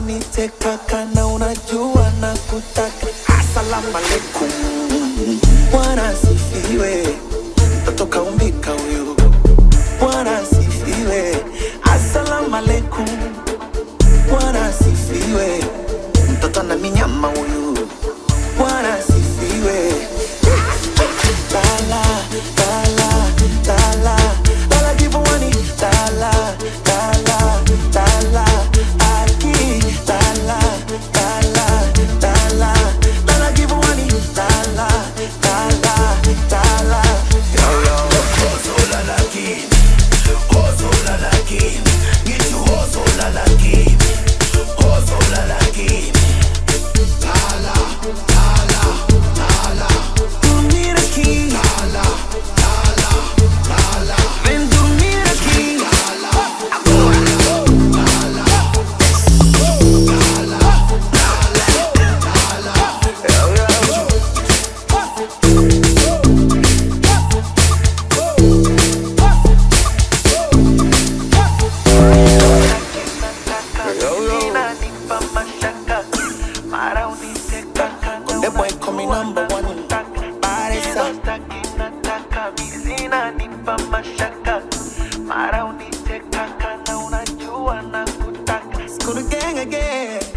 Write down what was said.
uniteka kana unajua na kutaka. Assalamu alaikum, Bwana asifiwe, mtoto kaumbika huyu. Bwana asifiwe, assalamu alaikum, Bwana asifiwe, mtoto na minyama huyu. Bwana asifiwe. Dala, dala, dala, dala Giveaway, dala, dala, dala, aki, dala, dala, dala, dala Giveaway, dala, dala, dala. Yo yo, hozola la king, hozola la king, get you hozola la king, hozola la king, dala, dala, dala. Dormir aqui, dala, dala, dala. Vem dormir aqui, dala, agora, dala, dala, dala, the boy coming number one. Paresa. School gang again.